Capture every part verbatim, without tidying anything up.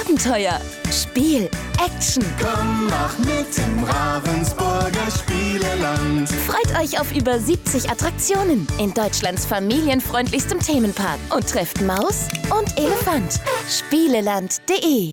Abenteuer, Spiel, Action. Komm, mach mit im Ravensburger Spieleland. Freut euch auf über siebzig Attraktionen in Deutschlands familienfreundlichstem Themenpark und trefft Maus und Elefant. Spieleland punkt de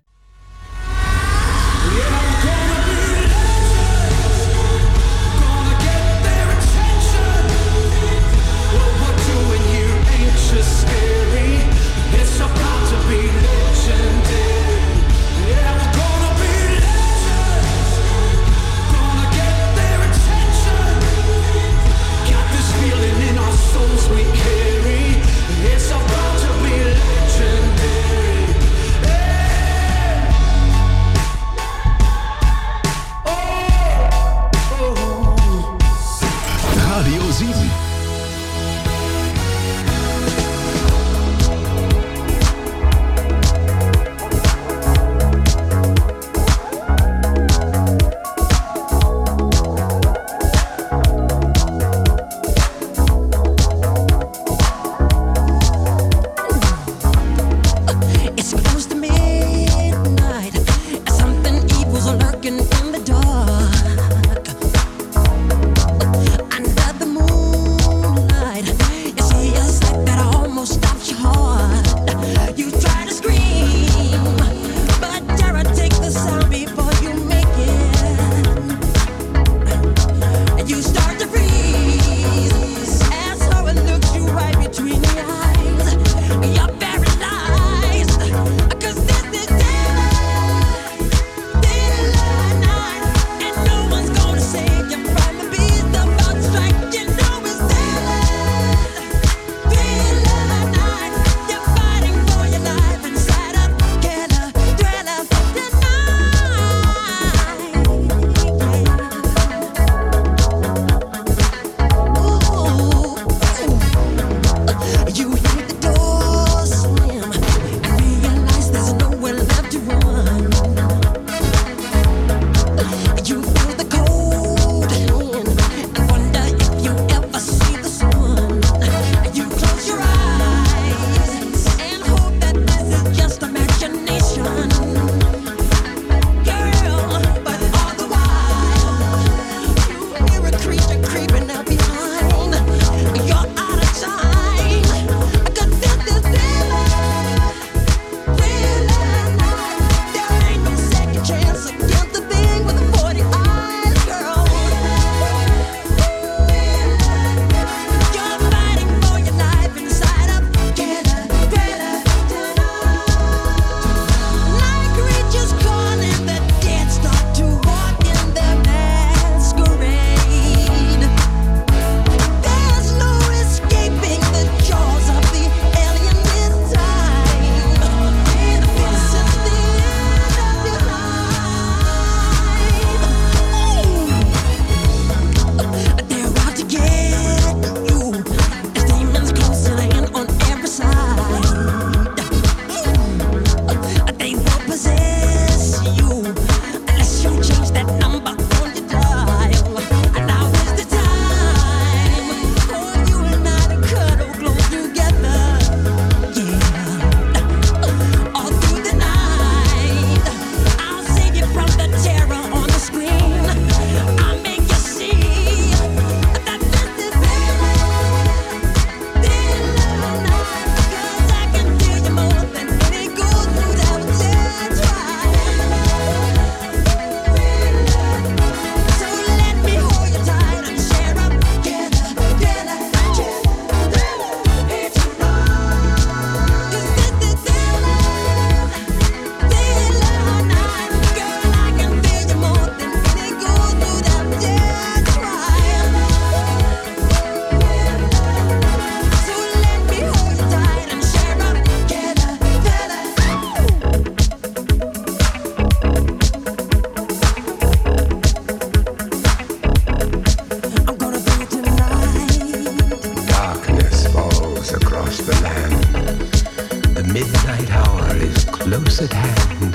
close at hand.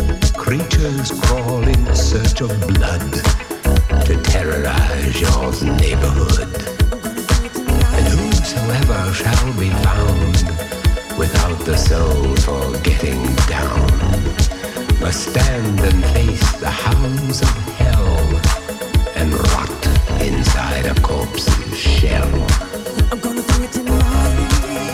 Creatures crawl in search of blood to terrorize your neighborhood. And whosoever shall be found without the soul for getting down must stand and face the hounds of hell and rot inside a corpse's shell. I'm gonna do it tonight.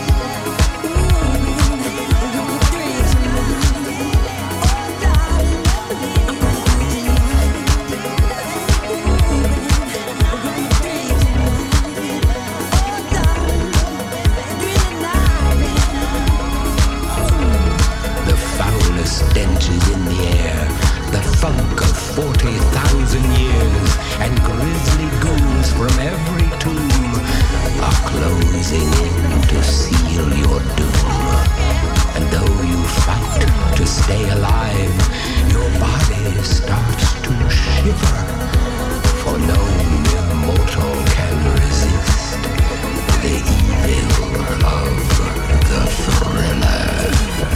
Stenches in the air, the funk of forty thousand years, and grisly ghouls from every tomb are closing in to seal your doom. And though you fight to stay alive, your body starts to shiver, for no immortal can resist the evil of the thriller.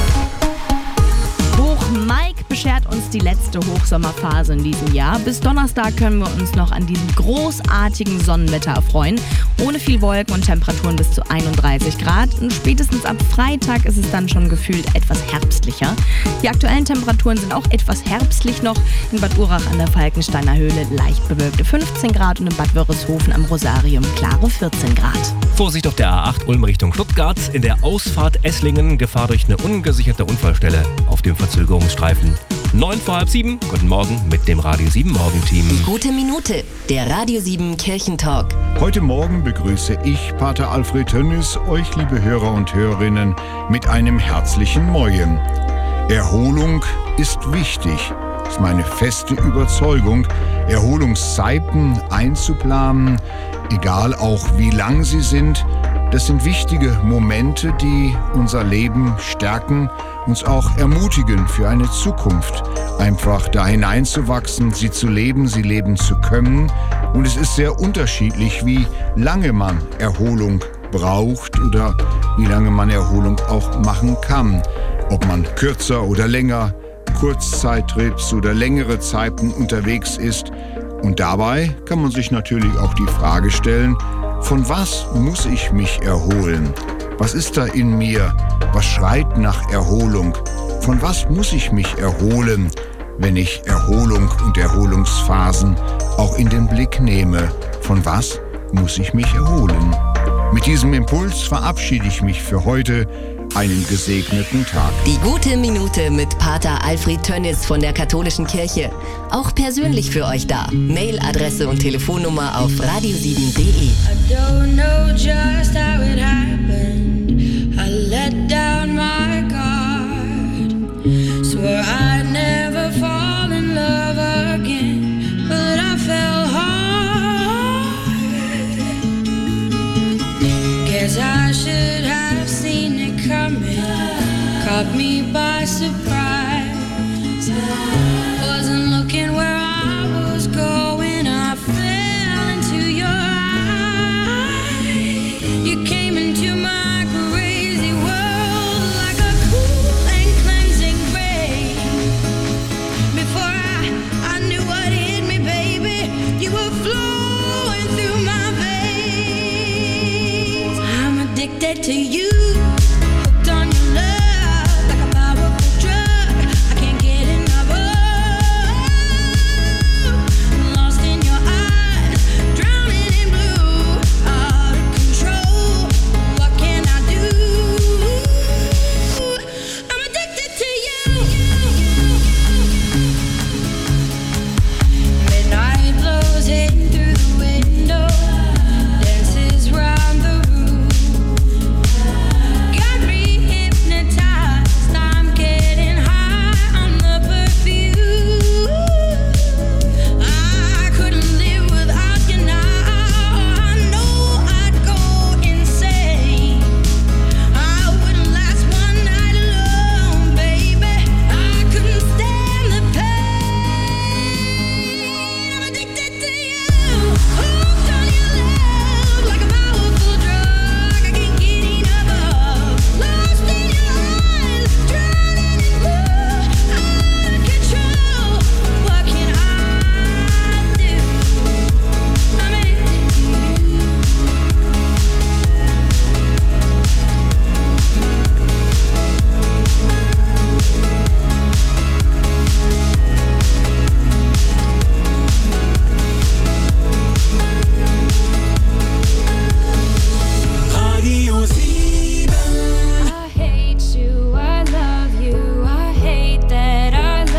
Mike beschert uns die letzte Hochsommerphase in diesem Jahr. Bis Donnerstag können wir uns noch an diesem großartigen Sonnenwetter erfreuen. Ohne viel Wolken und Temperaturen bis zu einunddreißig Grad. Und spätestens ab Freitag ist es dann schon gefühlt etwas herbstlicher. Die aktuellen Temperaturen sind auch etwas herbstlich noch. In Bad Urach an der Falkensteiner Höhle leicht bewölkte fünfzehn Grad und in Bad Wörishofen am Rosarium klare vierzehn Grad. Vorsicht auf der A acht Ulm Richtung Stuttgart. In der Ausfahrt Esslingen Gefahr durch eine ungesicherte Unfallstelle auf dem Verzögerungsstreifen. Neun vor halb sieben. Guten Morgen mit dem Radio sieben Morgenteam. Die gute Minute, der Radio sieben Kirchentalk. Heute Morgen begrüße ich, Pater Alfred Tönnis, euch, liebe Hörer und Hörerinnen, mit einem herzlichen Moin. Erholung ist wichtig. Das ist meine feste Überzeugung. Erholungszeiten einzuplanen, egal auch wie lang sie sind, das sind wichtige Momente, die unser Leben stärken, uns auch ermutigen für eine Zukunft, einfach da hineinzuwachsen, sie zu leben, sie leben zu können. Und es ist sehr unterschiedlich, wie lange man Erholung braucht oder wie lange man Erholung auch machen kann. Ob man kürzer oder länger, Kurzzeittrips oder längere Zeiten unterwegs ist. Und dabei kann man sich natürlich auch die Frage stellen, von was muss ich mich erholen? Was ist da in mir? Was schreit nach Erholung? Von was muss ich mich erholen, wenn ich Erholung und Erholungsphasen auch in den Blick nehme? Von was muss ich mich erholen? Mit diesem Impuls verabschiede ich mich für heute. Einen gesegneten Tag. Die gute Minute mit Pater Alfred Tönnis von der Katholischen Kirche. Auch persönlich für euch da. Mailadresse und Telefonnummer auf radio sieben punkt de. I don't know just how it happened. I let down my guard. Swore I'd never fall in love again, but I fell hard. Guess I should have seen it coming, caught me by surprise. Wasn't looking